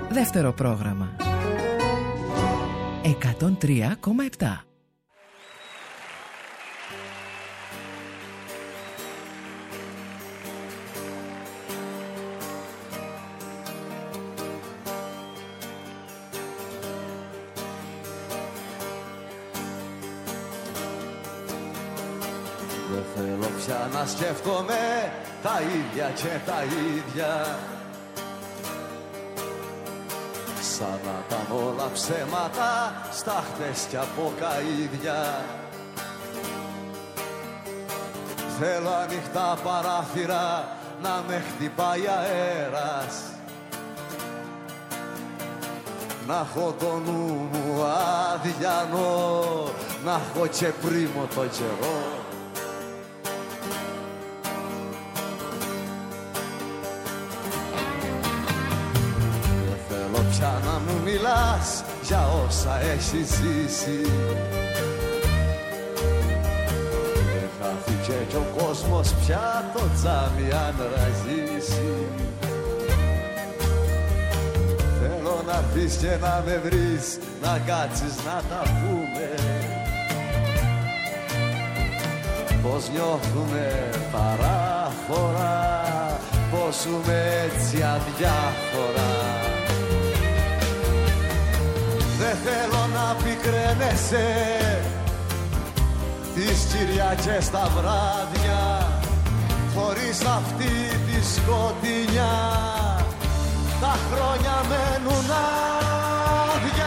Δεύτερο πρόγραμμα 103,7. Δεν θέλω πια να σκέφτομαι τα ίδια και τα ίδια, σαν να ήταν όλα ψέματα, στάχτες κι αποκαΐδια. Θέλω ανοιχτά παράθυρα να με χτυπάει αέρας, να έχω το νου μου αδιανό, να έχω και πρίμο το καιρό. Πια να μου μιλάς για όσα έχεις ζήσει, χάθηκε κι ο κόσμος πια το τζάμι αν ραζίσει. Θέλω να έρθεις και να με βρεις, να κάτσεις να τα πούμε, πως νιώθουμε παράφορα, πως ζούμε έτσι αδιάφορα. Δεν θέλω να πικραίνεσαι τις Κυριακές τα βράδια, χωρίς αυτή τη σκοτεινιά τα χρόνια μένουν άδεια.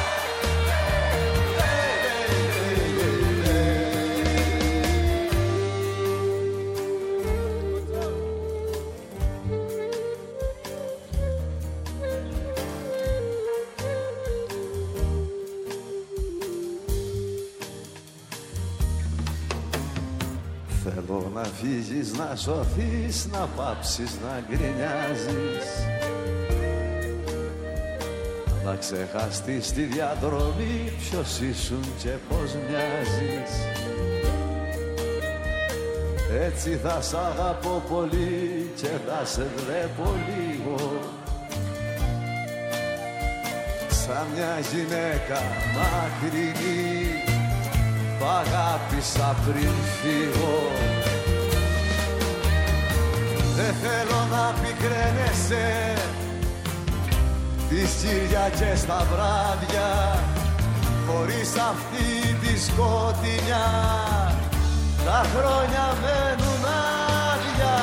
Θέλω να φύγεις, να σωθείς, να πάψεις να γκρινιάζεις, να ξεχαστείς τη διαδρομή ποιος ήσουν και πως μοιάζεις. Έτσι θα σ' αγαπώ πολύ και θα σε βλέπω λίγο, σαν μια γυναίκα μακρινή που αγάπησα πριν φύγω. Δεν θέλω να πικραίνεσαι τις Κυριακές τα βράδια, χωρίς αυτή τη σκοτεινιά τα χρόνια μένουν άδεια.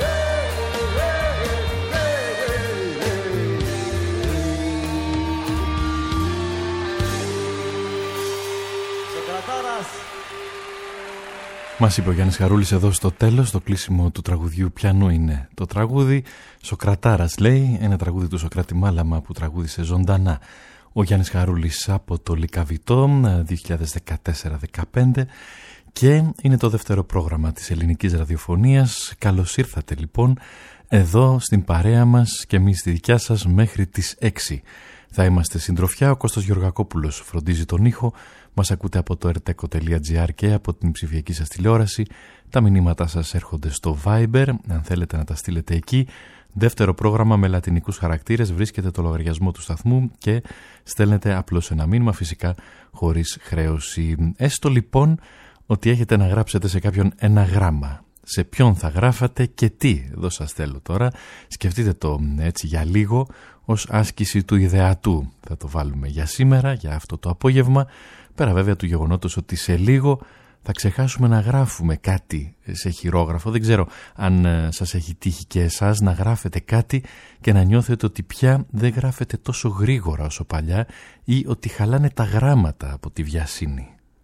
Μας είπε ο Γιάννης Χαρούλης εδώ στο τέλος, στο κλείσιμο του τραγουδιού, ποιανού είναι το τραγούδι. Σοκρατάρας λέει, ένα τραγούδι του Σοκράτη Μάλαμα που τραγούδισε ζωντανά ο Γιάννης Χαρούλης από το Λυκαβητό 2014-15 και είναι το δεύτερο πρόγραμμα της ελληνικής ραδιοφωνίας. Καλώς ήρθατε λοιπόν εδώ στην παρέα μας και εμείς στη δικιά σας μέχρι τις 6. Θα είμαστε συντροφιά, ο Κώστας Γεωργακόπουλος φροντίζει τον ήχο. Μας ακούτε από το rteko.gr και από την ψηφιακή σας τηλεόραση. Τα μηνύματά σας έρχονται στο Viber, αν θέλετε να τα στείλετε εκεί. Δεύτερο πρόγραμμα με λατινικούς χαρακτήρες, βρίσκετε το λογαριασμό του σταθμού και στέλνετε απλώς ένα μήνυμα, φυσικά χωρίς χρέωση. Έστω λοιπόν ότι έχετε να γράψετε σε κάποιον ένα γράμμα. Σε ποιον θα γράφατε και τι, εδώ σας θέλω τώρα. Σκεφτείτε το έτσι για λίγο ως άσκηση του ιδεατού. Θα το βάλουμε για σήμερα, για αυτό το απόγευμα. Πέρα βέβαια του γεγονότος ότι σε λίγο θα ξεχάσουμε να γράφουμε κάτι σε χειρόγραφο. Δεν ξέρω αν σας έχει τύχει και εσάς να γράφετε κάτι και να νιώθετε ότι πια δεν γράφετε τόσο γρήγορα όσο παλιά ή ότι χαλάνε τα γράμματα από τη βιασύνη.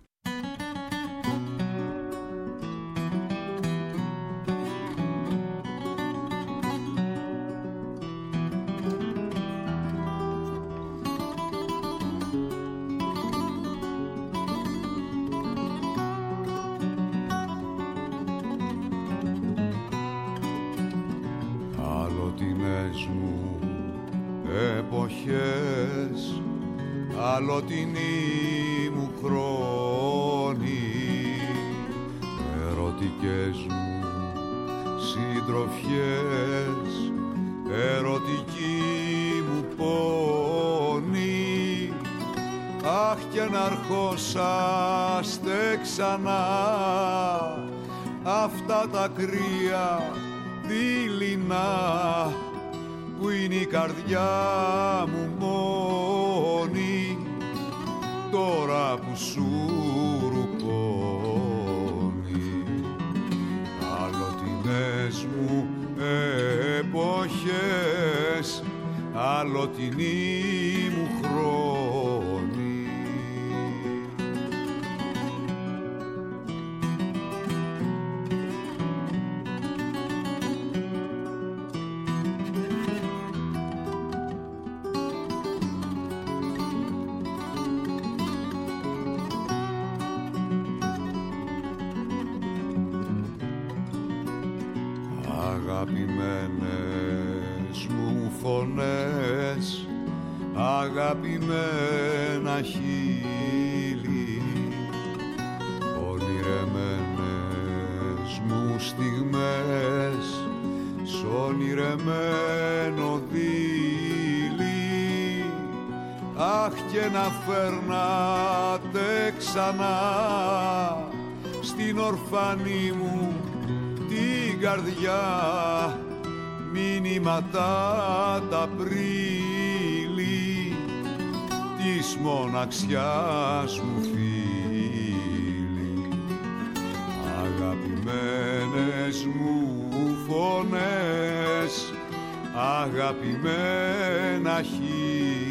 Αλλοτινή μου χρόνη, ερωτικές μου συντροφιές, ερωτική μου πόλη. αρχόσαστε ξανά αυτά τα κρύα δειλινά που είναι η καρδιά μου μόνη τώρα που σου ρουπώνει. Αλλοτινές μου εποχές, αλλοτινή μου χρόνη. Αγαπημένες μου φωνές, αγαπημένα χείλη, ονειρεμένες μου στιγμές, σ' ονειρεμένο δίλη. Αχ, και να φέρνατε ξανά στην ορφανή μου την καρδιά μηνύματα τα πρίλη της μοναξιάς μου φίλοι. Αγαπημένες μου φωνές, αγαπημένα χείλη.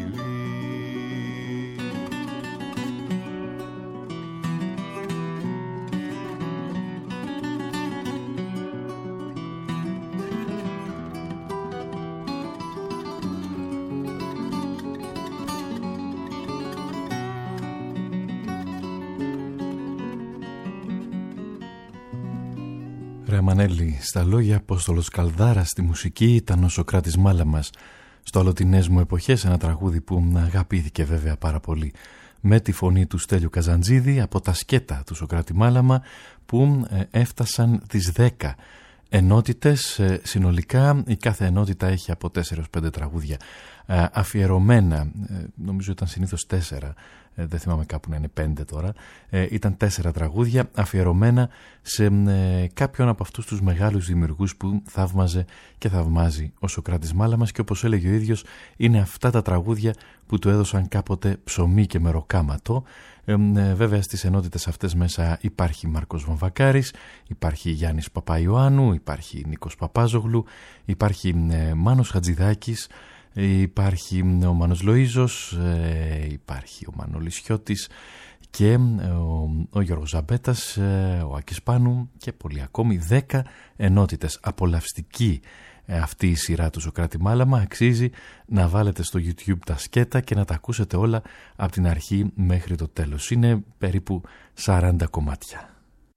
Μανέλη στα λόγια, Απόστολος Καλδάρας στη μουσική, ήταν ο Σωκράτης Μάλαμας στο Αλλοτινές μου εποχές, ένα τραγούδι που αγαπήθηκε βέβαια πάρα πολύ, με τη φωνή του Στέλιου Καζαντζίδη από τα σκέτα του Σωκράτη Μάλαμα που έφτασαν τις 10 ενότητες συνολικά. Η κάθε ενότητα έχει από 4-5 τραγούδια αφιερωμένα, νομίζω ήταν συνήθως 4, δεν θυμάμαι, κάπου να είναι 5 τώρα. Ήταν 4 τραγούδια αφιερωμένα σε κάποιον από αυτούς τους μεγάλους δημιουργούς που θαύμαζε και θαυμάζει ο Σωκράτης Μάλαμας, και όπως έλεγε ο ίδιος, είναι αυτά τα τραγούδια που του έδωσαν κάποτε ψωμί και μεροκάματο. Βέβαια στις ενότητες αυτές μέσα υπάρχει Μάρκος Βαμβακάρης, υπάρχει Γιάννης Παπαϊωάννου, υπάρχει Νίκος Παπάζογλου, υπάρχει Μάνος Χατζηδάκης, υπάρχει ο Μάνος Λοΐζος, υπάρχει ο Μανώλης Χιώτης και ο Γιώργος Ζαμπέτας, ο Άκης Πάνου και πολλοί ακόμη. 10 ενότητες. Απολαυστική αυτή η σειρά του Σωκράτη Μάλαμα. Αξίζει να βάλετε στο YouTube τα σκέτα και να τα ακούσετε όλα από την αρχή μέχρι το τέλος. Είναι περίπου 40 κομμάτια.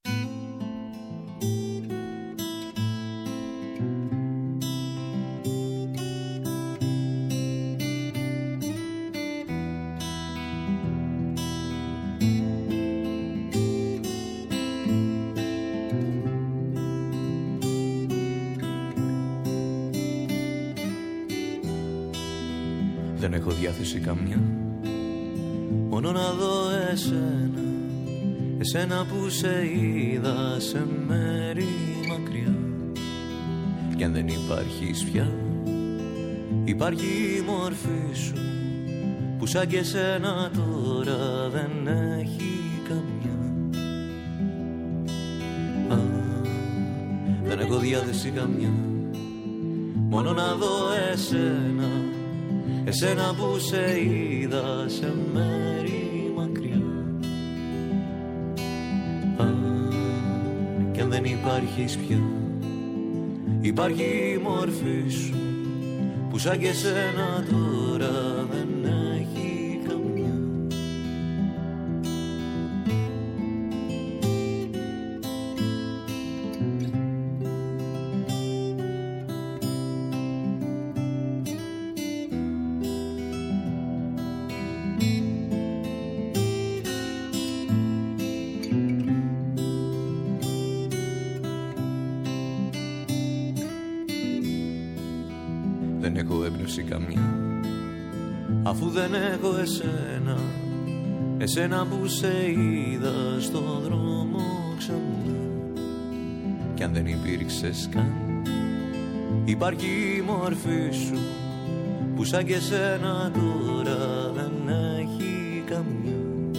Δεν έχω διάθεση καμιά, μόνο να δω εσένα, εσένα που σε είδα σε μέρη μακριά. Κι αν δεν υπάρχεις πια, υπάρχει η μορφή σου που σαν και εσένα τώρα δεν έχει καμιά. Δεν έχω διάθεση καμιά, μόνο να δω εσένα, εσένα που σε είδα σε μέρη μακριά. Κι αν δεν υπάρχεις πια, υπάρχει η μορφή σου που σαν και εσένα τώρα δεν έχει καμιά. καμιά, αφού δεν έχω εσένα, εσένα που σε είδα στο δρόμο ξανά. Κι αν δεν υπήρξες καν, υπάρχει η μορφή σου που σαν και σένα τώρα δεν έχει καμιά.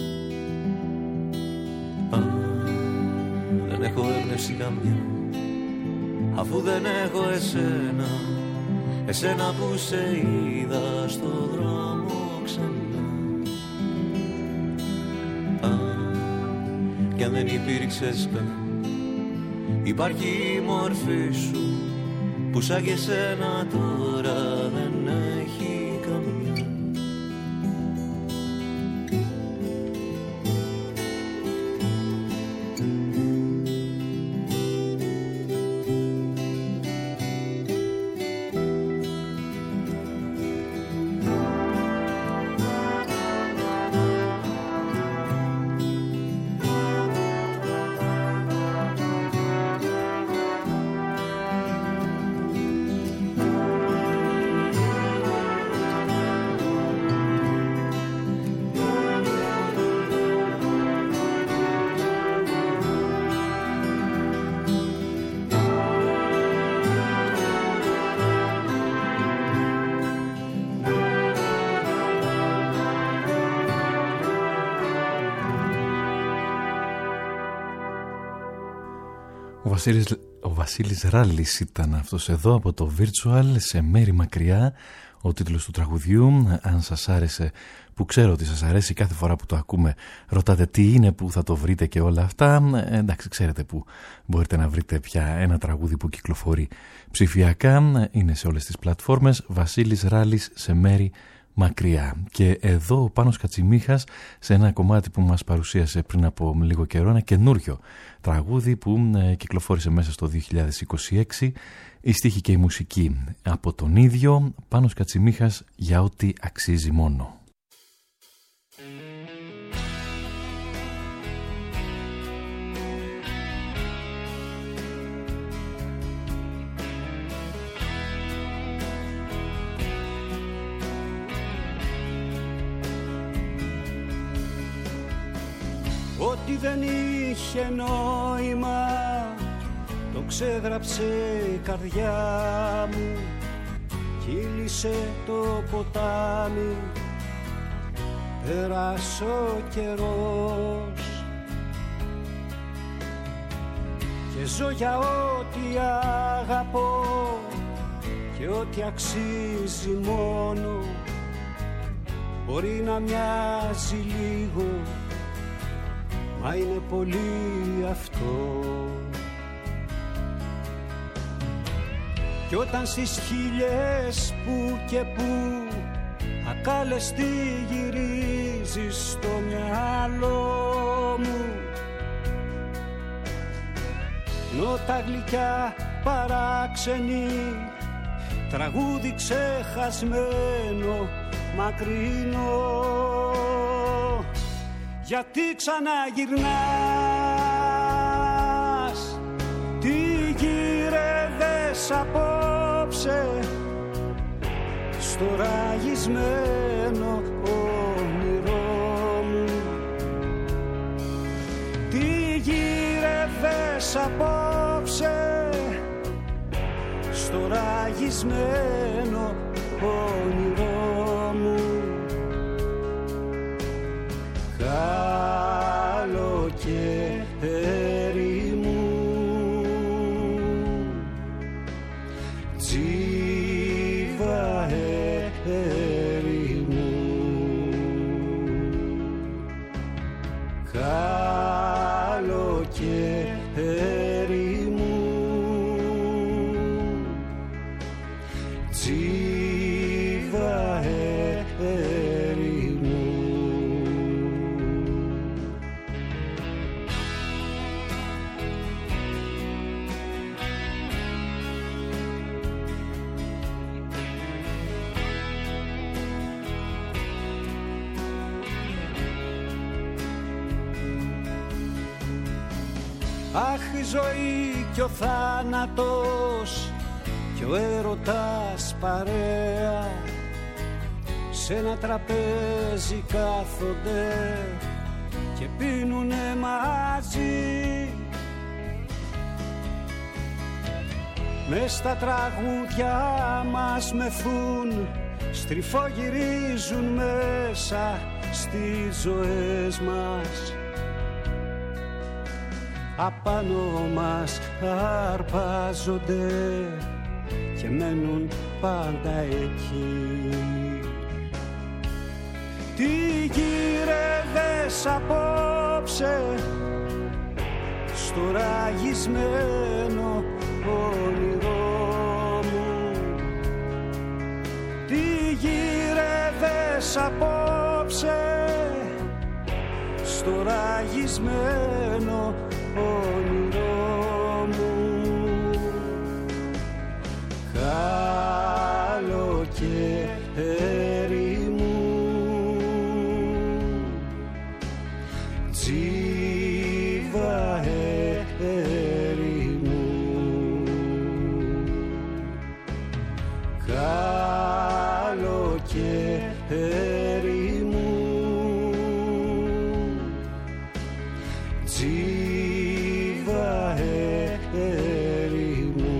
Δεν έχω έμπνευση καμιά, αφού δεν έχω εσένα, εσένα που σε είδα στο δρόμο ξανά. Κι αν δεν υπήρξες καν, υπάρχει η μορφή σου που σαν και σένα τώρα δεν έχει καμιά. Ο Βασίλης Ράλης ήταν αυτός εδώ από το Virtual, σε μέρη μακριά, ο τίτλος του τραγουδιού. Αν σας άρεσε, που ξέρω ότι σας αρέσει, κάθε φορά που το ακούμε ρωτάτε τι είναι, που θα το βρείτε και όλα αυτά. Εντάξει, ξέρετε που μπορείτε να βρείτε πια ένα τραγούδι που κυκλοφορεί ψηφιακά, είναι σε όλες τις πλατφόρμες. Βασίλης Ράλης, σε μέρη μακριά. Και εδώ ο Πάνος Κατσιμίχας σε ένα κομμάτι που μας παρουσίασε πριν από λίγο καιρό, ένα καινούριο τραγούδι που κυκλοφόρησε μέσα στο 2026, η στίχη και η μουσική από τον ίδιο. Πάνος Κατσιμίχας, για ό,τι αξίζει μόνο. Ό,τι δεν είχε νόημα το ξέγραψε η καρδιά μου, κύλησε το ποτάμι, πέρασε ο καιρός και ζω για ό,τι αγαπώ και ό,τι αξίζει μόνο. Μπορεί να μοιάζει λίγο, μα είναι πολύ αυτό. Κι όταν στις χίλιες που και που ακάλεστη γυρίζεις στο μυαλό μου, νο τα γλυκιά παράξενη, τραγούδι ξεχασμένο μακρινό. Γιατί ξαναγυρνάς, τι γύρευες απόψε στο ραγισμένο όνειρό μου. Τι γύρευες απόψε στο ραγισμένο όνειρό μου. Καλοκαίρι μου, τσιβαέρι μου, καλοκαίρι μου, τσιβαέρι μου. Αχ, η ζωή και ο θάνατος και ο έρωτας παρέα, σε ένα τραπέζι κάθονται και πίνουνε μαζί. Μες στα τραγούδια μας μεθούν, στριφογυρίζουν μέσα στις ζωές μας. Απάνω μας αρπάζονται και μένουν πάντα εκεί. Τι γύρευες απόψε στο ραγισμένο όνειρό μου? Τι γύρευες απόψε στο ραγισμένο όνειρό μου? Καλοκαίρι μου, τζιβαέρι μου, καλοκαίρι μου, τζιβαέρι μου.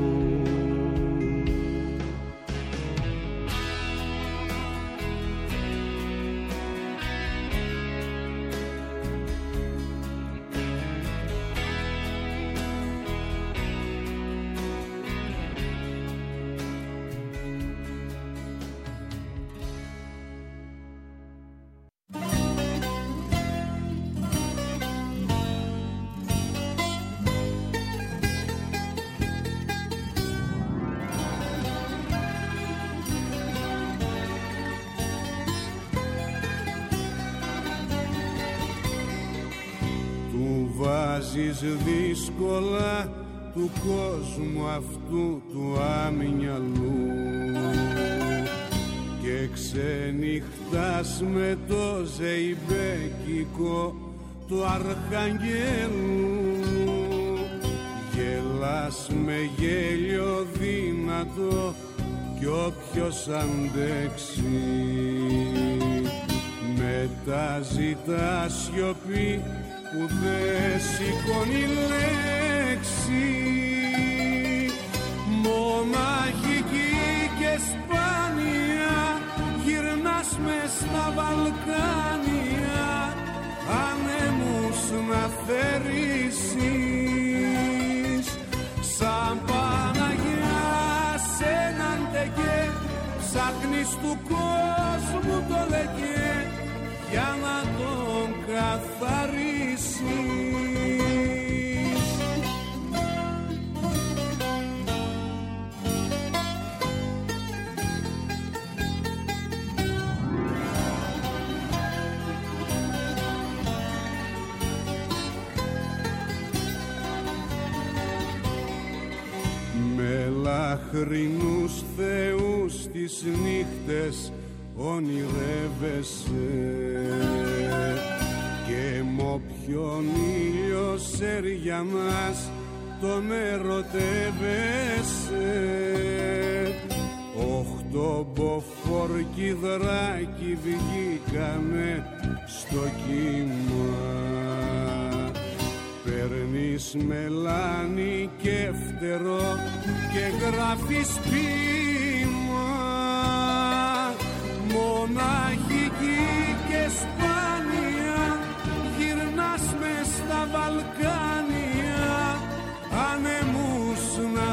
Βάζεις δύσκολα του κόσμου αυτού του αμυαλού και ξενυχτάς με το ζεϊμπέκικο του αρχαγγέλου. Γελάς με γέλιο δυνατό κι όποιος αντέξει μετά ζητά σιωπή που δεν σηκώνει λέξη. Μοναχική και σπάνια γυρνάς μες στα Βαλκάνια, ανέμους να θέρισεις. Σαν Παναγιά σ' έναν τεκέ ψάχνεις του κόσμου το λεκέ για να τον καθαρίσεις. Με λαχρινούς θεούς τις νύχτες ονειρεύεσαι και μ' όποιον ήλιο σεριανάς τον ερωτεύεσαι. 8 μποφορκιδράκι βγήκανε στο κύμα, παίρνεις μελάνι και φτερό και γράφεις ποίημα. Μοναχική και σπάνια γυρνάς μες στα Βαλκάνια, ανεμούς να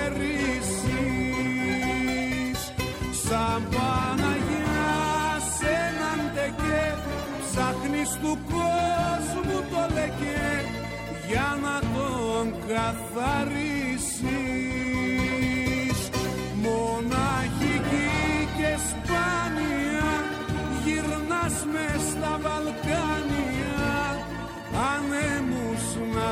θέρισεις. Σαν Παναγιά σ' έναν τεκέ ψάχνεις του κόσμου το λεκέ για να τον καθαρίσεις. Μοναχική και σπάνια γυρνάς μες στα Βαλκάνια, ανέμους να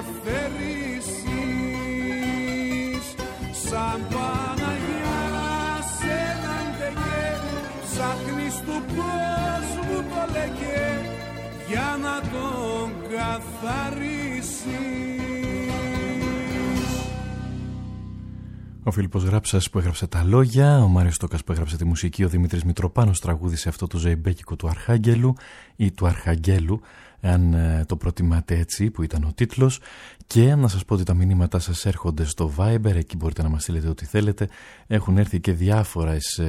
θέρισεις. Σαν Παναγιά σ' έναν τεκέ ψάχνεις του κόσμου το λεκέ για να τον καθαρίσεις. Ο Φίλιππος Γράψας που έγραψε τα λόγια, ο Μάριος Τόκας που έγραψε τη μουσική, ο Δημήτρης Μητροπάνος τραγούδισε αυτό το ζεϊμπέκικο του Αρχάγγελου ή του Αρχαγγέλου, αν το προτιμάτε έτσι, που ήταν ο τίτλος. Και να σας πω ότι τα μηνύματά σας έρχονται στο Viber, εκεί μπορείτε να μας στείλετε ό,τι θέλετε. Έχουν έρθει και διάφορες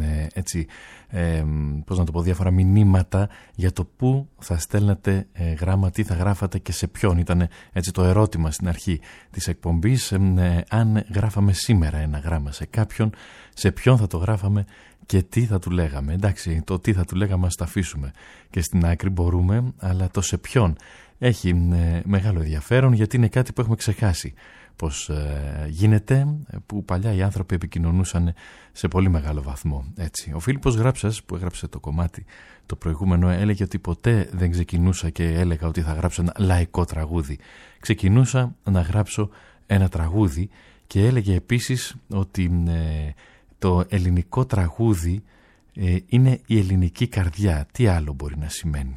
διάφορα μηνύματα για το πού θα στέλνατε γράμμα, τι θα γράφατε και σε ποιον. Ήταν έτσι το ερώτημα στην αρχή της εκπομπής, αν γράφαμε σήμερα ένα γράμμα σε κάποιον, σε ποιον θα το γράφαμε και τι θα του λέγαμε. Εντάξει, το τι θα του λέγαμε ας τα αφήσουμε και στην άκρη μπορούμε, αλλά το σε ποιον έχει μεγάλο ενδιαφέρον, γιατί είναι κάτι που έχουμε ξεχάσει πως γίνεται, που παλιά οι άνθρωποι επικοινωνούσαν σε πολύ μεγάλο βαθμό. Έτσι. Ο Φίλιππος Γράψας που έγραψε το κομμάτι το προηγούμενο έλεγε ότι ποτέ δεν ξεκινούσα και έλεγα ότι θα γράψω ένα λαϊκό τραγούδι. Ξεκινούσα να γράψω ένα τραγούδι και έλεγε επίσης ότι το ελληνικό τραγούδι είναι η ελληνική καρδιά. Τι άλλο μπορεί να σημαίνει?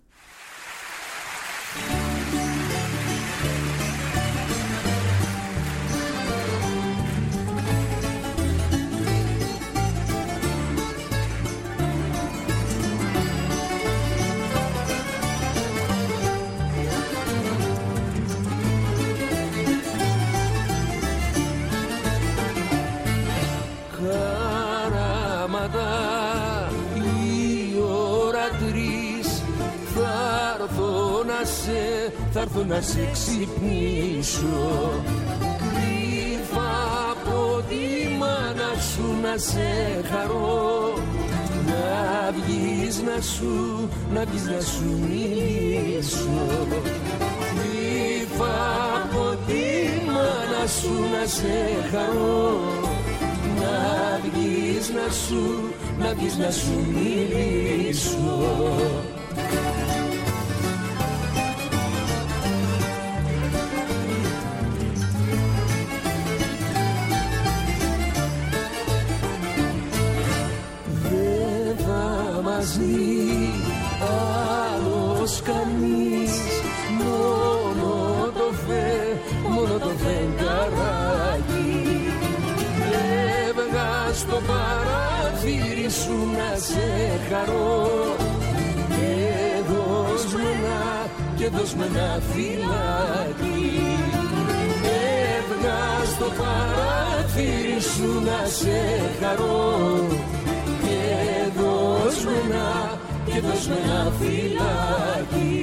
Θα έρθω να σε ξυπνήσω, κρύφα από τη μάνα σου να σε χαρώ, να βγεις να σου μιλήσω, κρύφα από τη μάνα σου να σε χαρώ, να βγεις να σου μιλήσω. Άλλος κανείς, μόνο το φεγγαράκι. Έβγα στο παραθύρι σου να σε χαρώ, και δώσ' με ένα φυλάκι. Έβγα στο παραθύρι σου να σε χαρώ, και δώσ' με ένα φυλάκι.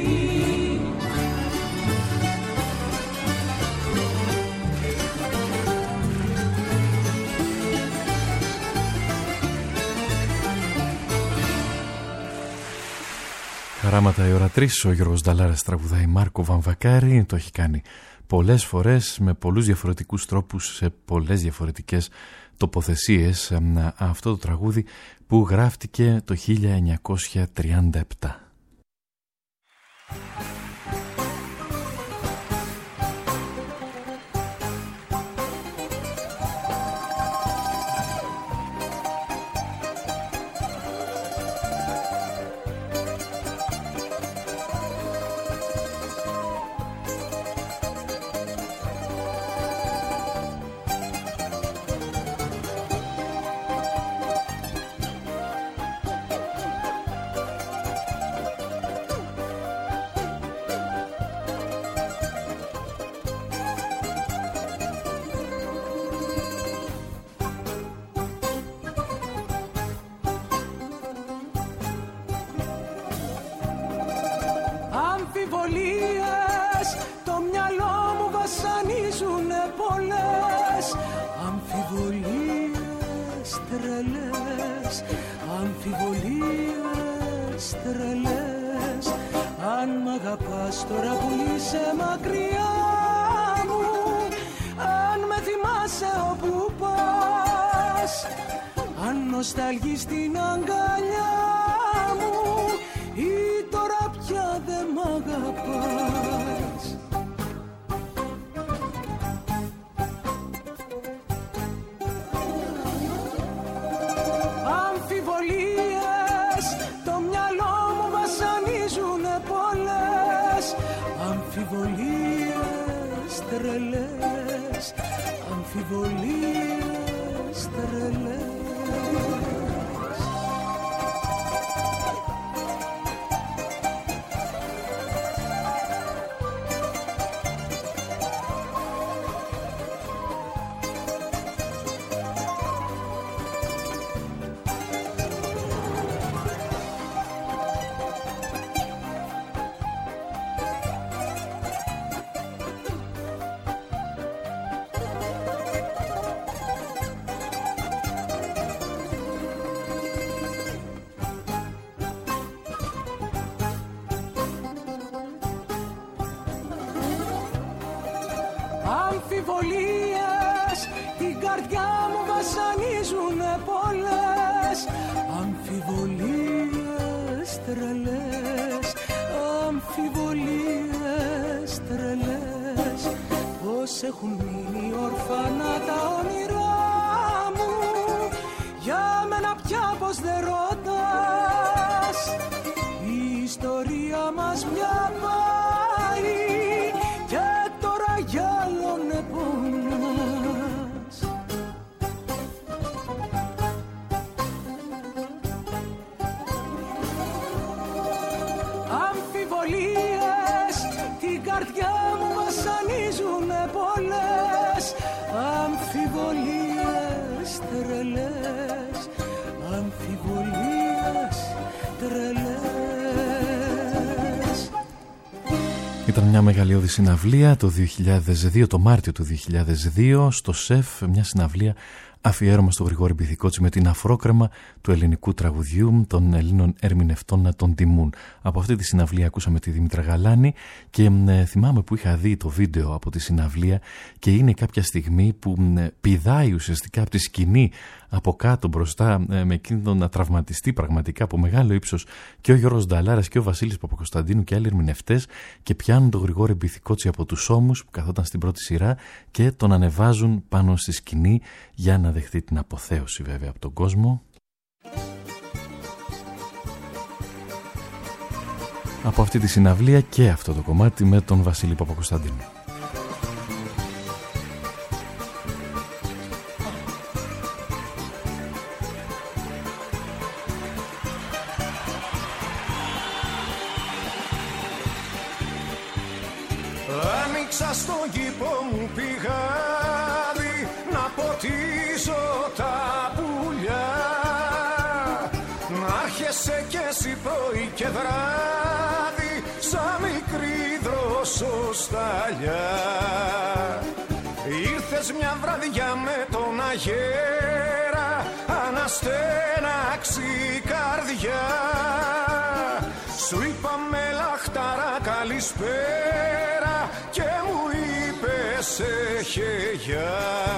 Χαράματα η ώρα 3, ο Γιώργος Νταλάρας τραγουδάει Μάρκο Βαμβακάρη. Το έχει κάνει πολλές φορές με πολλούς διαφορετικούς τρόπους, σε πολλές διαφορετικές τοποθεσίες, αυτό το τραγούδι που γράφτηκε το 1937. Αμφιβολίες, το μυαλό μου βασανίζουνε πολλές. Αμφιβολίες τρελές, αμφιβολίες τρελές. Αν μ' αγαπάς τώρα που είσαι μακριά μου, αν με θυμάσαι όπου πας, αν νοσταλγείς την αγκαλιά μου ή τώρα πια δεν μ' αγαπάς. Αμφιβολίες, το μυαλό μου βασανίζουνε πολλές. Αμφιβολίες τρελές, αμφιβολίες αμφιβολίες τρελές. Αμφιβολίες την καρδιά μου βασανίζουνε πολλές. Αμφιβολίες τρελές, αμφιβολίες τρελές. Πώς έχουν μείνει ορφανά τα όνειρά μου, για μένα πια πως δεν ρωτάς. Η ιστορία μας μια πάει και τώρα γυάλωνε πονάς. Αμφιβολίες την καρδιά μου βασανίζουνε πολλές. Αμφιβολίες τρελές, αμφιβολίες τρελές. Ήταν μια μεγαλειώδη συναυλία το 2002, το Μάρτιο του 2002, στο ΣΕΦ, μια συναυλία αφιέρωμα στο Γρηγόρη Μπιθικότσι με την αφρόκρεμα του ελληνικού τραγουδιού των Ελλήνων ερμηνευτών να τον τιμούν. Από αυτή τη συναυλία ακούσαμε τη Δήμητρα Γαλάνη και θυμάμαι που είχα δει το βίντεο από τη συναυλία και είναι κάποια στιγμή που πηδάει ουσιαστικά από τη σκηνή από κάτω μπροστά με εκείνον τον να τραυματιστεί πραγματικά από μεγάλο ύψος και ο Γιώργος Νταλάρας και ο Βασίλης Παπακοσταντίνου και άλλοι ερμηνευτές και πιάνουν τον Γρηγόρη Μπιθικότσι από τους ώμους που καθόταν στην πρώτη σειρά και τον ανεβάζουν πάνω στη σκηνή για να δεχτεί την αποθέωση βέβαια από τον κόσμο. Από αυτή τη συναυλία και αυτό το κομμάτι με τον Βασίλη Παπακοσταντίνου. Άνοιξα στον κήπο μου πηγάδι να ποτίσω τα πουλιά, να έρχεσαι κι εσύ πρωί και βράδυ σαν μικρή δροσοσταλιά. Ήρθες μια βραδιά με τον αγέρα, αναστέναξη καρδιά. Σου είπα με λαχταρά καλησπέρα και μου είπες έχεγιά.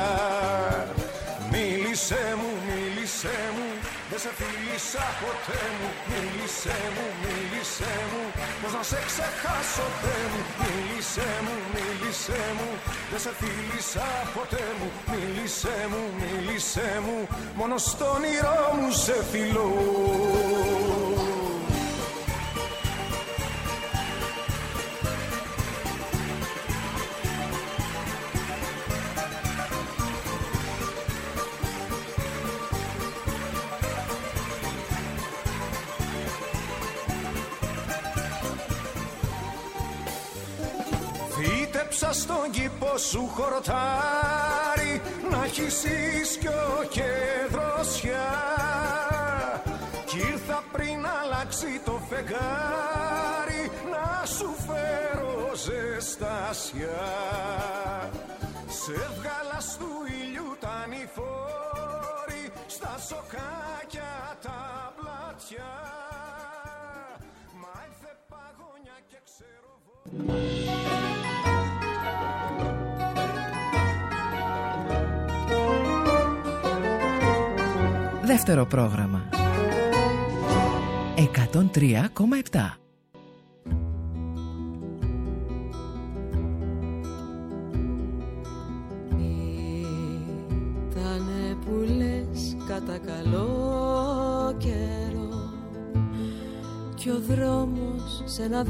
Μίλησέ μου, δεν σε φίλησα ποτέ μου. Μίλησέ μου, πώς να σε ξεχάσω Θεέ μου. Μίλησέ μου, δεν σε φίλησα ποτέ μου. Μίλησέ μου, μόνο στον όνειρό μου σε φιλώ. Φύτεψα στον κήπο σου χορτάρι, να έχεις ίσκιο και δροσιά. Κι ήρθα πριν αλλάξει το φεγγάρι, να σου φέρω ζεστασιά. Σε βγάλα στου ήλιου τα νηφόρη, στα σοκάκια τα πλατιά. Μα ήρθε παγωνιά και ξέρω. Δεύτερο πρόγραμμα 103,7. Ήτανε που λες κατά καλό καιρό κι ο δρόμος σε ένα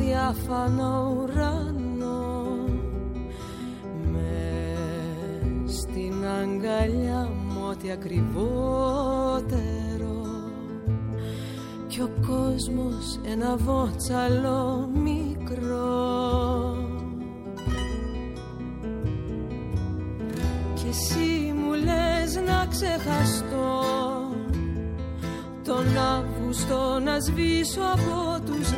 διάφανο ουρανό, μες στην αγκαλιά μου ό,τι ακριβότερο κι ο κόσμος ένα βότσαλο μικρό. Κι εσύ μου λες να ξεχαστώ τον Αύγουστο, να σβήσω από τους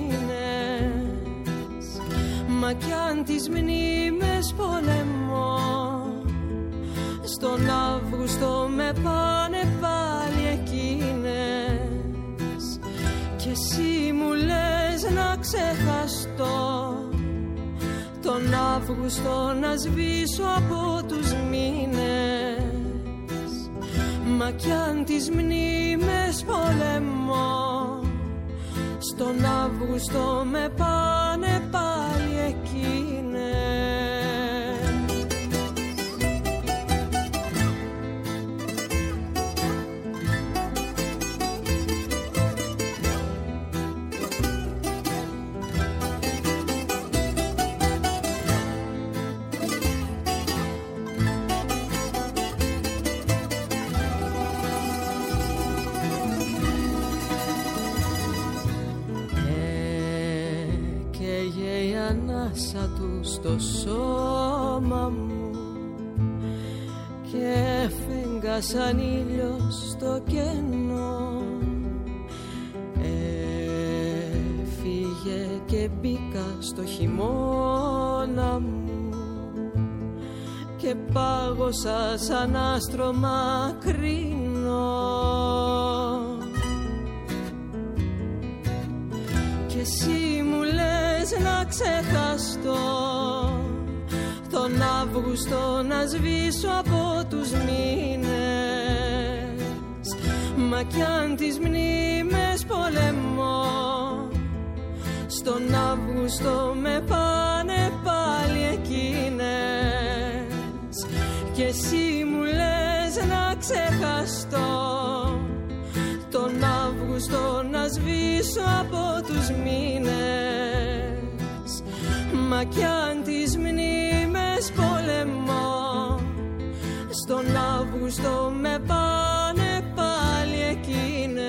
μήνες, μα κι αν τις μνήμες πολεμώ, στον Αύγουστο με πάνε πάλι εκείνες. Κι εσύ μου λες να ξεχαστώ τον Αύγουστο, να σβήσω από τους μήνες, μα κι αν τις μνήμες πολεμώ, στον Αύγουστο με πάνε πάλι εκείνες. Ανάσα του στο σώμα μου και έφεγγα σαν ήλιος στο κενό. Έφυγε και μπήκα στο χειμώνα μου και πάγωσα σαν άστρο μακρινό. Κι εσύ μου λες να ξεχαστώ τον Αύγουστο, να σβήσω από τους μήνες, μα κι αν τις μνήμες πολεμώ, στον Αύγουστο με πάνε πάλι εκείνες. Κι εσύ μου λες να ξεχαστώ τον Αύγουστο, να σβήσω από τους μήνες, μα κι αν τις μνήμες πολεμώ, στον Αύγουστο με πάνε πάλι εκείνες.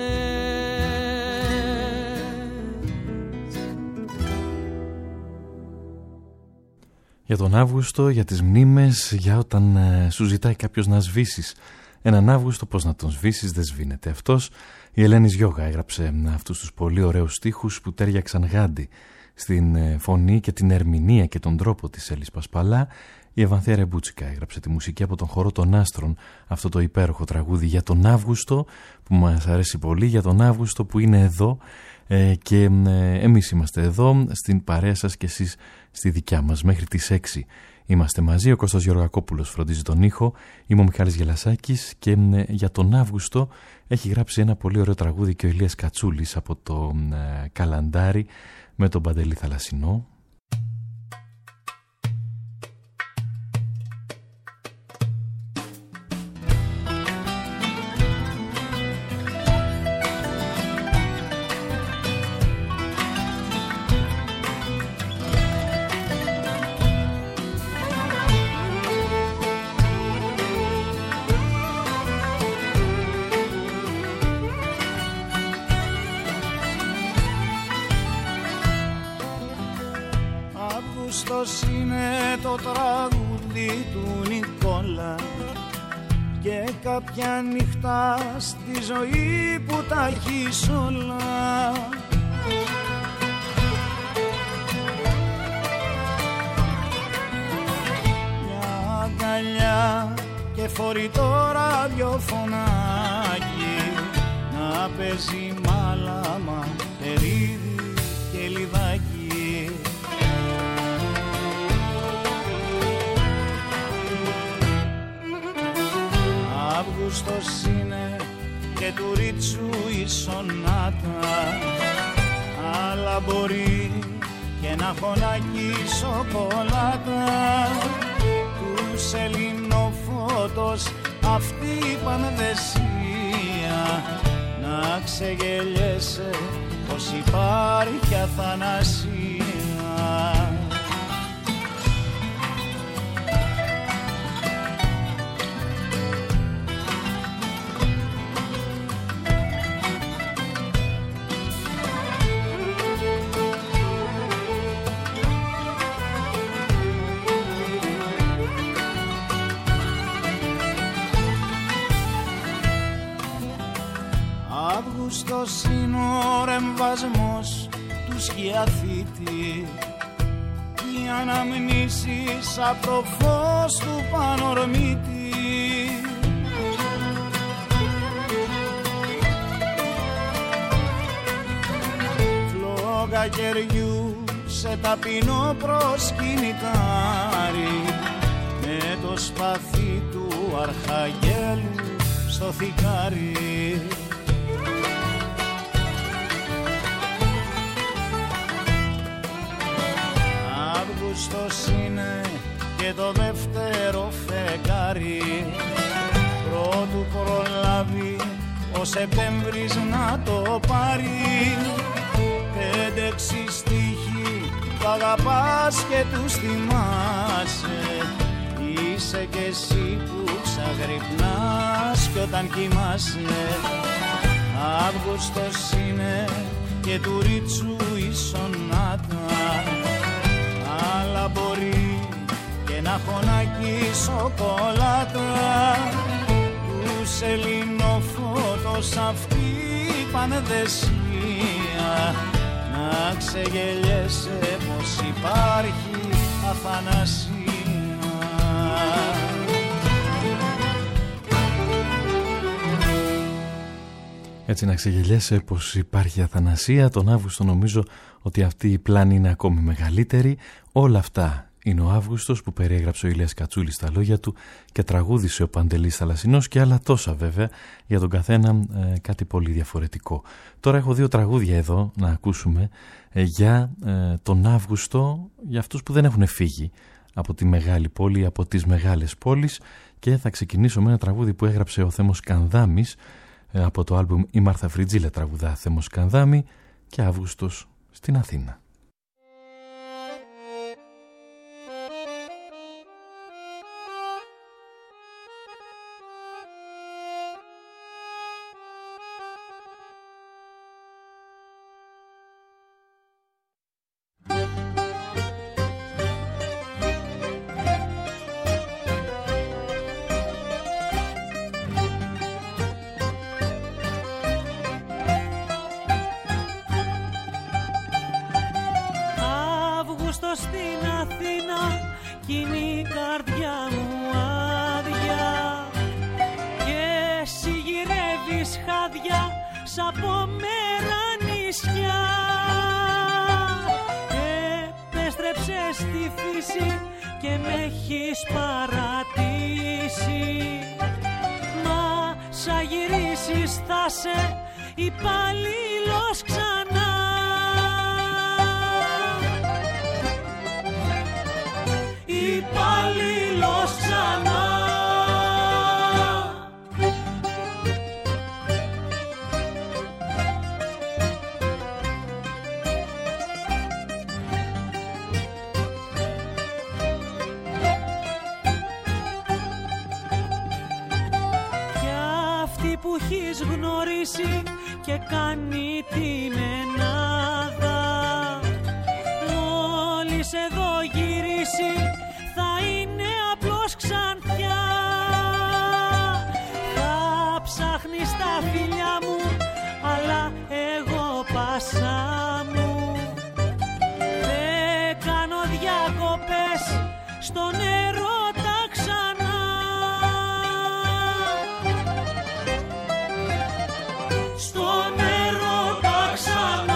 Για τον Αύγουστο, για τις μνήμες, για όταν σου ζητάει κάποιος να σβήσεις έναν Αύγουστο, πώς να τον σβήσεις, δεν σβήνεται αυτός. Η Ελένη Γιώγα έγραψε αυτούς τους πολύ ωραίους στίχους που τέριαξαν γάντι στην φωνή και την ερμηνεία και τον τρόπο της Έλλης Πασπαλά. Η Ευανθία Ρεμπούτσικα έγραψε τη μουσική από τον χώρο των Άστρων, αυτό το υπέροχο τραγούδι για τον Αύγουστο που μας αρέσει πολύ, για τον Αύγουστο που είναι εδώ και εμείς είμαστε εδώ στην παρέα σας και εσείς στη δικιά μας μέχρι τις 6. Είμαστε μαζί, ο Κώστας Γεωργακόπουλος φροντίζει τον ήχο, είμαι ο Μιχάλης Γελασάκης και για τον Αύγουστο έχει γράψει ένα πολύ ωραίο τραγούδι και ο Ηλίας Κατσούλης από το Καλαντάρι με τον Παντελή Θαλασσινό. Είναι το τραγούδι του Νικόλα και κάποια νύχτα στη ζωή που τα έχεις όλα. Μια αγκαλιά και φορητό ραδιοφωνάκι να παίζει μάλαμα, περίδι και λιδάκι. Αύγουστος είναι και του ρίτσου η σονάτα, αλλά μπορεί και να φωνάκι σοκολάτα. Τους ελληνοφώτος αυτή η πανδεσία, να ξεγελιέσαι πως υπάρχει αθανασία. Αύγουστος είναι ο ρεμβασμός του σκιαθήτη, οι αναμνήσεις απ' το φως του πανορμήτη. Φλόγα κεριού σε ταπεινό προσκυνητάρι, με το σπαθί του αρχαγγέλου στο θικάρι. Αύγουστος είναι και το δεύτερο φεγγάρι, πρώτου προλάβει ο Σεπτέμβρης να το πάρει. 5-6 στίχοι που αγαπάς και τους θυμάσαι, είσαι κι εσύ που ξαγρυπνάς κι όταν κοιμάσαι. Αύγουστος είναι και του ρίτσου η σονάτα, αλλά μπορεί και να χωνάκι σοκολάτα. Του σελινοφώτος αυτή η πανδεσία, να ξεγελιέσαι πως υπάρχει αθανασία. Έτσι να ξεγελιέσαι πως υπάρχει αθανασία. Τον Αύγουστο νομίζω ότι αυτή η πλάνη είναι ακόμη μεγαλύτερη. Όλα αυτά είναι ο Αύγουστος που περιέγραψε ο Ηλίας Κατσούλης στα λόγια του και τραγούδισε ο Παντελής Θαλασσινός, και άλλα τόσα βέβαια, για τον καθένα κάτι πολύ διαφορετικό. Τώρα έχω 2 τραγούδια εδώ να ακούσουμε για τον Αύγουστο, για αυτούς που δεν έχουν φύγει από τη μεγάλη πόλη, από τις μεγάλες πόλεις, και θα ξεκινήσω με ένα τραγούδι που έγραψε ο Θέμος Κανδάμης από το άλμπουμ «Η Μάρθα Φριτζίλα τραγουδά Θέμος Κανδάμη», και Αύγουστος στην Αθήνα. Και κάνει τη μενάδα, μόλις εδώ γυρίσει θα είναι απλώς ξανθιά. Θα ψάχνει στα φιλιά μου, αλλά εγώ πάσα μου. Δεν κάνω διακοπές στον έρωτα ξανά. Στον έρωτα ξανά.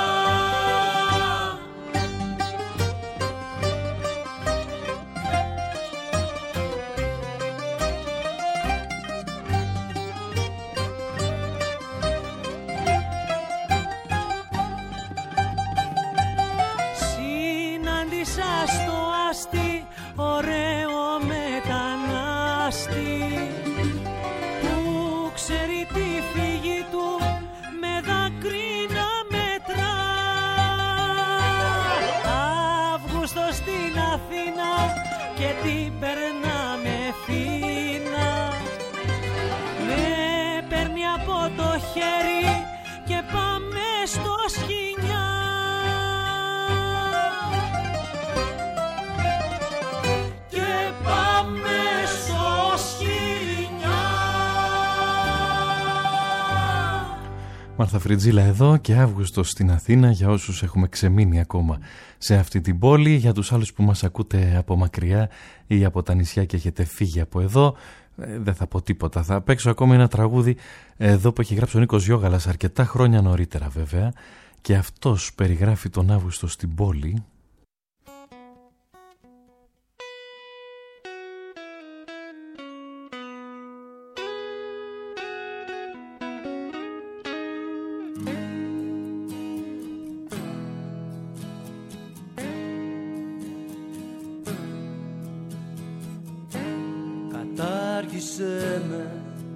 Συνάντησα στο άστι ωραίο μετανάστη που ξέρει τη φύγη του με δάκρυ να μετρά. Αύγουστο στην Αθήνα και την περνάμε φίνα. Με παίρνει από το χέρι και πάμε στο σκηνιά. Και πάμε στο σκηνιά. Μάρθα Φριτζίλα εδώ και Αύγουστος στην Αθήνα για όσους έχουμε ξεμείνει ακόμα σε αυτή την πόλη. Για τους άλλους που μας ακούτε από μακριά ή από τα νησιά και έχετε φύγει από εδώ, δεν θα πω τίποτα. Θα παίξω ακόμη ένα τραγούδι εδώ που έχει γράψει ο Νίκος Γιώγαλας αρκετά χρόνια νωρίτερα βέβαια, και αυτός περιγράφει τον Αύγουστο στην πόλη. Κατάργησέ με,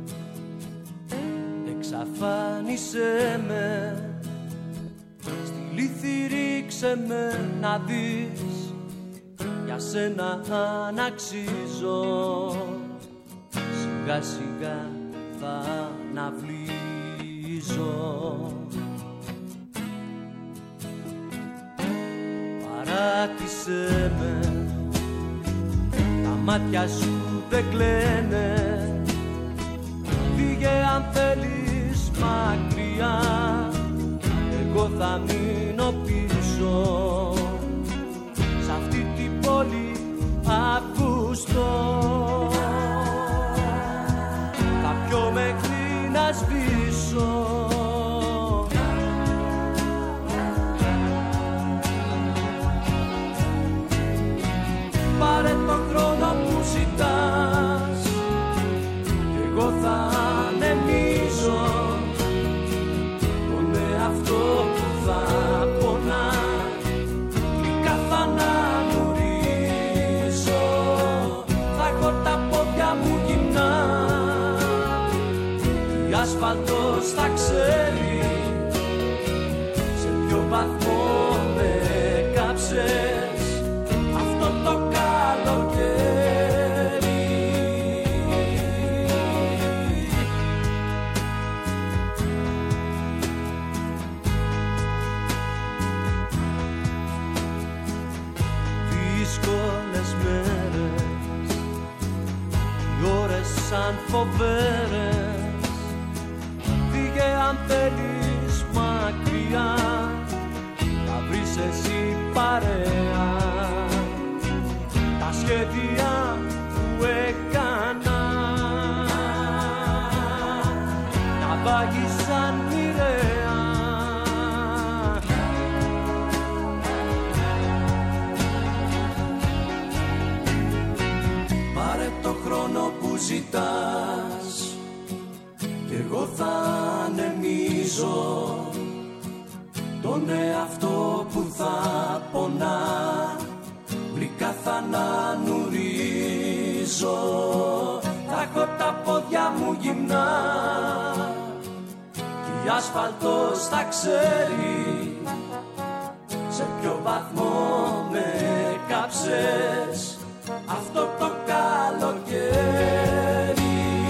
εξαφάνισέ με, στη λύθη ρίξε με να δεις, για σένα αν αξίζω, σιγά σιγά θα αναβλύζω. Παράτησέ με, τα μάτια σου δεν κλαίνε, φύγε αν θέλεις μακριά, εγώ θα μείνω πίσω, σ' αυτή την πόλη Αύγουστο. Θα πιω μέχρι να σβήσω, πάρε το χρόνο που ζητάς, κι εγώ θα ανεμίζω τον εαυτό που θα πονά, γλυκά θα ανανουρίζω, θα έχω τα πόδια μου γυμνά, η ασφαλτός θα ξέρει σε ποιο βαθμό με κάψες αυτό το καλοκαίρι. Δύσκολες μέρες, οι ώρες σαν φοβέρες, φύγε αν θέλεις μακριά, θα βρεις εσύ παρέα, τα σχέδια που έκανα να βάγισαν μοιραία. Πάρε το χρόνο που ζητάς, κι εγώ θα ανεμίζω τον εαυτό που θα πονά, γλυκά θα ανανουρίζω, θα έχω τα πόδια μου γυμνά, κι η ασφαλτός θα ξέρει σε ποιο βαθμό με κάψες αυτό το καλοκαίρι.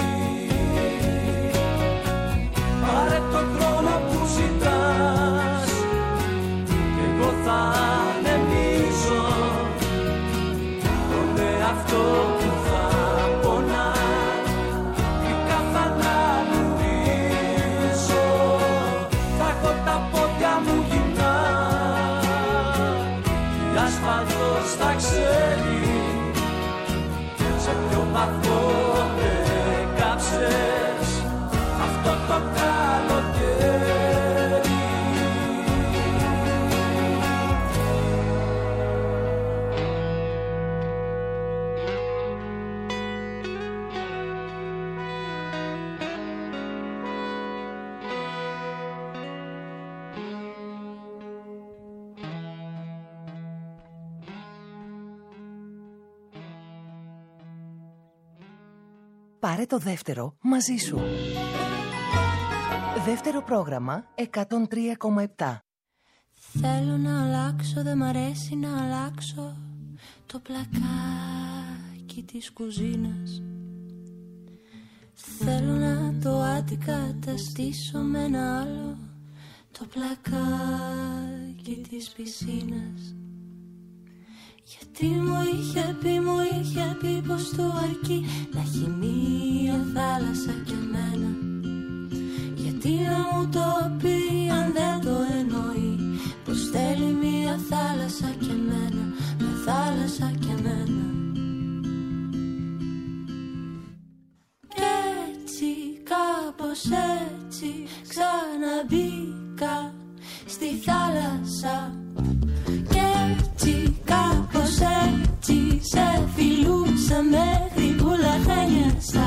Πάρε το χρόνο που ζητάς, κι εγώ θα ανεμίζω τον εαυτό που θα πονά, γλυκά θα ανανουρίζω, θα έχω τα πόδια μου γυμνά, η ασφαλτός θα ξέρει σε ποιο βαθμό με κάψες αυτό το καλοκαίρι. Πάρε το δεύτερο μαζί σου. Δεύτερο πρόγραμμα 103,7. Θέλω να αλλάξω, δεν μ' αρέσει να αλλάξω το πλακάκι της κουζίνας. Θέλω να το αντικαταστήσω με ένα άλλο, το πλακάκι της πισίνας. Γιατί μου είχε πει πως του αρκεί να έχει μία θάλασσα και εμένα. Γιατί να μου το πει αν δεν το εννοεί, πως θέλει μια θάλασσα και μένα, μια θάλασσα και μένα. Κι έτσι, κάπως έτσι, ξαναμπήκα στη θάλασσα. Κι έτσι, κάπως έτσι, σε φιλούσα μέχρι που λαχάνιασα.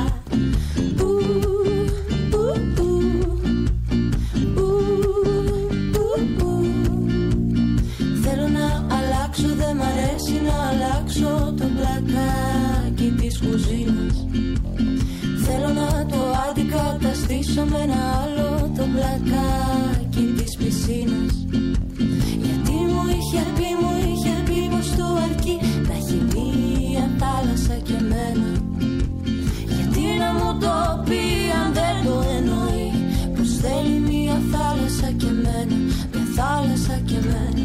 Θέλω να αλλάξω, δεν μ' αρέσει να αλλάξω το πλακάκι της κουζίνας. Θέλω να το αντικαταστήσω με ένα άλλο το πλακάκι της πισίνας. Γιατί μου είχε πει πως του αρκεί να έχει μία θάλασσα και μένα. Γιατί να μου το πει αν δεν το εννοεί, πως θέλει μία θάλασσα και μένα, μια θάλασσα και μένα.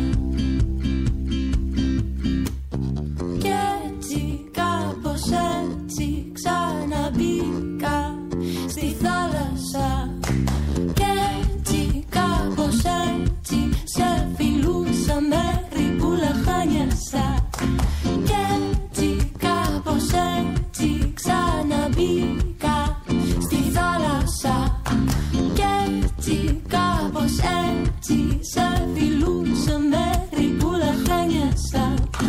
Κι έτσι, κάπως έτσι, ξαναμπήκα στη θάλασσα. Κι έτσι, κάπως έτσι, σε φιλούσα μέχρι που λαχάνιασα. Κι έτσι, κάπως έτσι, ξαναμπήκα στη θάλασσα. Κι έτσι, κάπως έτσι, σε φιλούσα μέχρι που λαχάνιασα.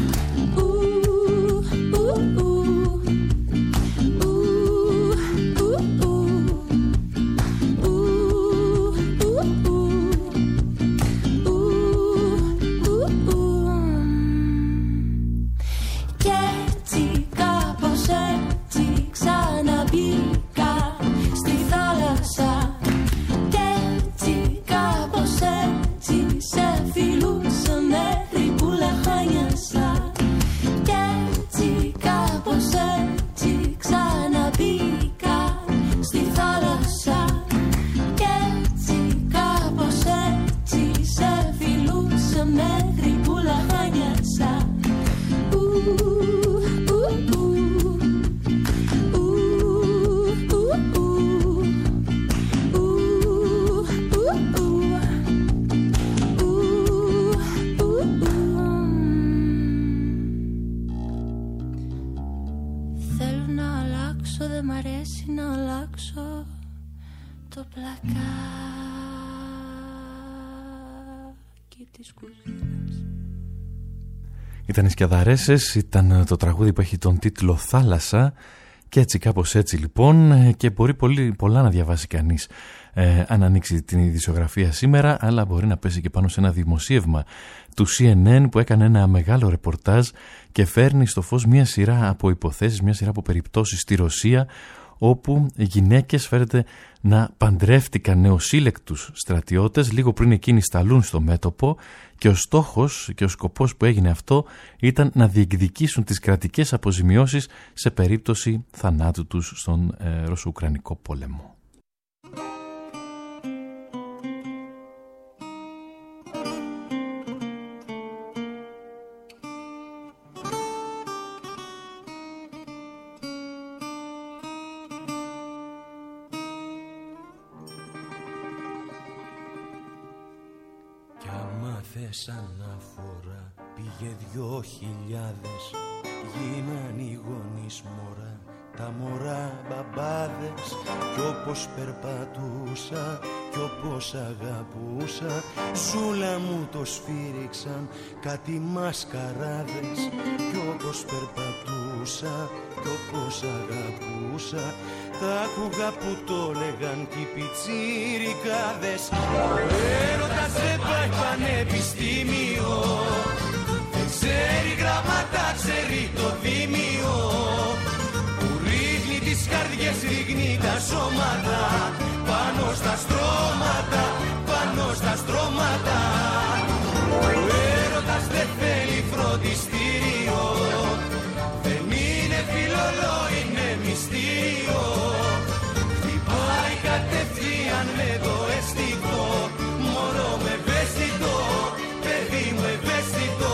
Το πλακάκι της κουζίνας. Ήταν οι Σκιαδαρέσες, ήταν το τραγούδι που έχει τον τίτλο «Θάλασσα». Και έτσι, κάπως έτσι λοιπόν, και μπορεί πολλά να διαβάσει κανείς αν ανοίξει την ειδησιογραφία σήμερα, αλλά μπορεί να πέσει και πάνω σε ένα δημοσίευμα του CNN που έκανε ένα μεγάλο ρεπορτάζ και φέρνει στο φως μια σειρά από υποθέσεις, μια σειρά από περιπτώσεις στη Ρωσία, όπου οι γυναίκες φέρεται να παντρεύτηκαν νεοσύλλεκτους στρατιώτες λίγο πριν εκείνοι σταλούν στο μέτωπο, και ο στόχος και ο σκοπός που έγινε αυτό ήταν να διεκδικήσουν τις κρατικές αποζημιώσεις σε περίπτωση θανάτου τους στον Ρωσο-Ουκρανικό πόλεμο. Αναφορά πήγε 2.000, γίναν οι γονείς μωρά, τα μωρά μπαμπάδες. Κι όπως περπατούσα κι όπως αγαπούσα, σούλα μου το σφύριξαν κάτι μασκαράδες. Κι όπως περπατούσα κι όπως αγαπούσα, τα άκουγα που το λέγαν κι οι πιτσίρικάδες. Ο έρωτας δεν πάει πανεπιστήμιο, δεν ξέρει γραμμάτα, ξέρει το δίμιο. Που ρίχνει τις καρδιές, ρίχνει τα σώματα πάνω στα στρώματα, πάνω στα στρώματα. Ο έρωτας δεν θέλει φροντιστήριο, δεν είναι φιλολό, είναι μυστήριο. Χτυπάει κατευθείαν με το αισθητό, μωρό με ευαίσθητο, παιδί μου ευαίσθητο.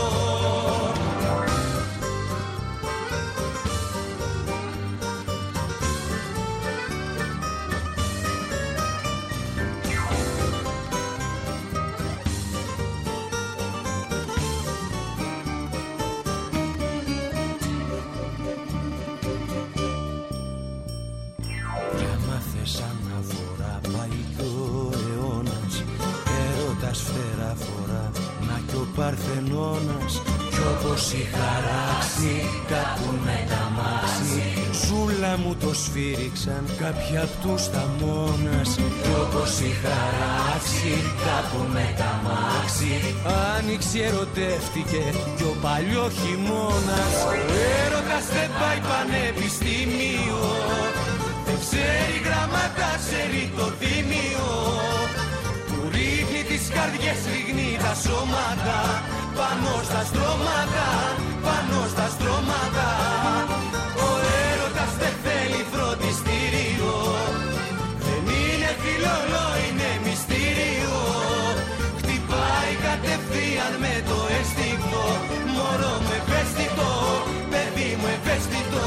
Παρθενώνας κι όπως η χαράξη κάπου με τα μάξι ζούλα μου το σφύριξαν κάποιοι απ' τους θαμώνας κι όπως η χαράξη κάπου με τα μάξι άνοιξε ερωτεύτηκε κι ο παλιό χειμώνας ο έρωτας δεν πάει πανεπιστήμιο δεν ξέρει γραμμάτα, ξέρει το τίμιο του ρίχνει τις καρδιές, ρίχνει τα σώματα πάνω στα στρώματα, πάνω στα στρώματα. Ο έρωτας δεν θέλει φροντιστήριο, δεν είναι φιλολό, είναι μυστήριο. Χτυπάει κατευθείαν με το αίσθητο, μωρό μου ευαίσθητο, παιδί μου ευαίσθητο.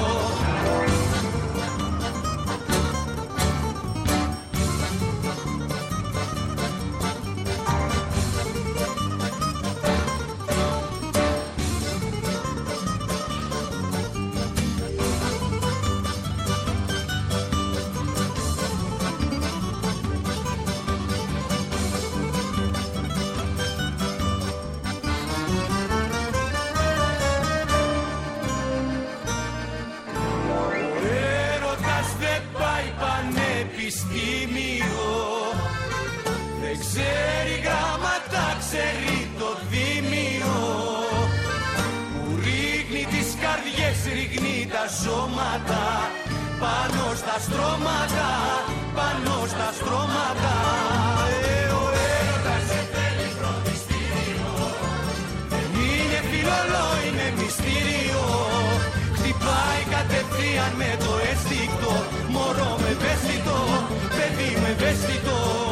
Δεν ξέρει γράμματα, ξέρει το δίμιο. Που ρίχνει τις καρδιές, ρίχνει τα σώματα πάνω στα στρώματα, πάνω στα στρώματα. Ο έρωτας δεν θέλει φροντιστήριο, δεν είναι φιλολό, είναι μυστήριο. Χτυπάει κατευθείαν με το αίσθητο, μωρό με ευαίσθητο, παιδί με ευαίσθητο.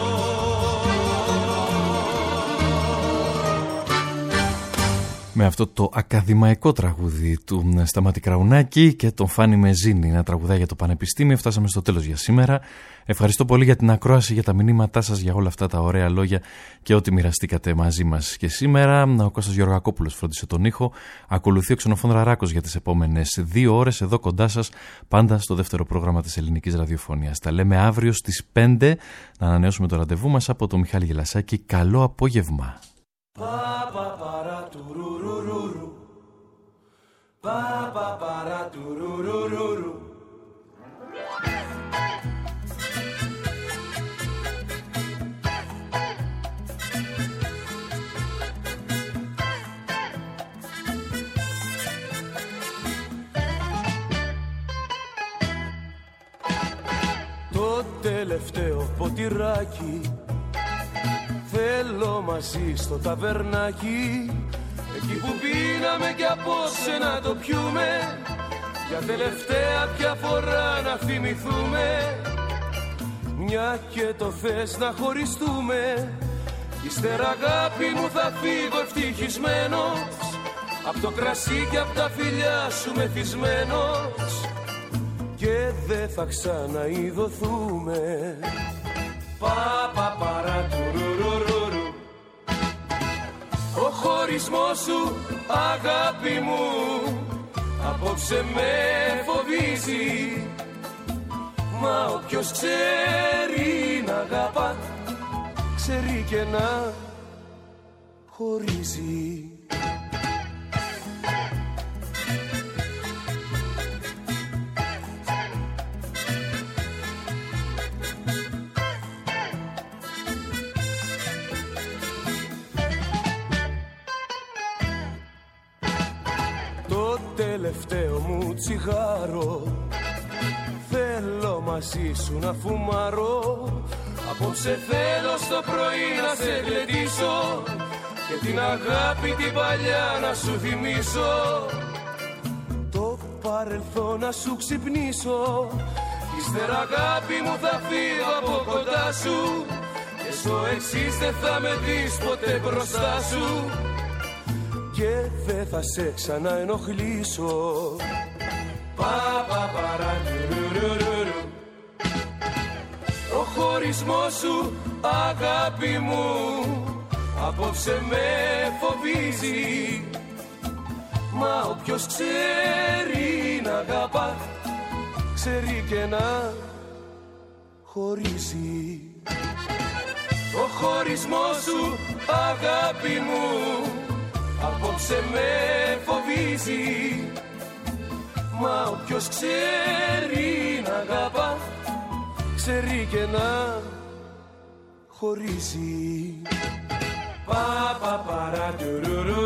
Με αυτό το ακαδημαϊκό τραγούδι του Σταμάτη Κραουνάκη και τον Φάνη Μεζίνη να τραγουδάει για το Πανεπιστήμιο, φτάσαμε στο τέλος για σήμερα. Ευχαριστώ πολύ για την ακρόαση, για τα μηνύματά σας, για όλα αυτά τα ωραία λόγια και ό,τι μοιραστήκατε μαζί μας και σήμερα. Ο Κώστας Γεωργακόπουλος φρόντισε τον ήχο. Ακολουθεί ο Ξενοφών Ραράκος για τις επόμενες 2 ώρες εδώ κοντά σας, πάντα στο δεύτερο πρόγραμμα της ελληνικής ραδιοφωνίας. Τα λέμε αύριο στις 5 να ανανεώσουμε το ραντεβού μας από τον Μιχάλη Γελασάκη. Καλό απόγευμα. Το τελευταίο ποτηράκι θέλω μαζί στο ταβερνάκι, εκεί που πίναμε κι από σένα το πιούμε, για τελευταία πια φορά να θυμηθούμε. Μια και το θες να χωριστούμε, ύστερα αγάπη μου θα φύγω ευτυχισμένος, απ' το κρασί και απ' τα φιλιά σου μεθυσμένος, και δεν θα ξαναειδωθούμε. Πα-πα-παρα-τουρουρουρουρου. Ο χωρισμός σου αγάπη μου απόψε με φοβίζει, μα όποιος ξέρει να αγαπά, ξέρει και να χωρίζει. Τελευταίο μου τσιγάρο θέλω μαζί σου να φουμάρω, απόψε θέλω στο πρωί να σε γλεντήσω και την αγάπη την παλιά να σου θυμίσω, το παρελθόν να σου ξυπνήσω, ύστερα αγάπη μου θα φύγω από κοντά σου και στο εξής δεν θα με δεις ποτέ μπροστά σου και δεν θα σε ξαναενοχλήσω. Πα-πα-παρα-τουρουρουρουρου. Ο χωρισμός σου αγάπη μου απόψε με φοβίζει, μα όποιος ξέρει να αγαπά, ξέρει και να χωρίζει. ο χωρισμός σου αγάπη μου απόψε με φοβίζει. Μα όποιος ξέρει να αγαπά, ξέρει και να χωρίζει. Πα πα παρά τουρουρου.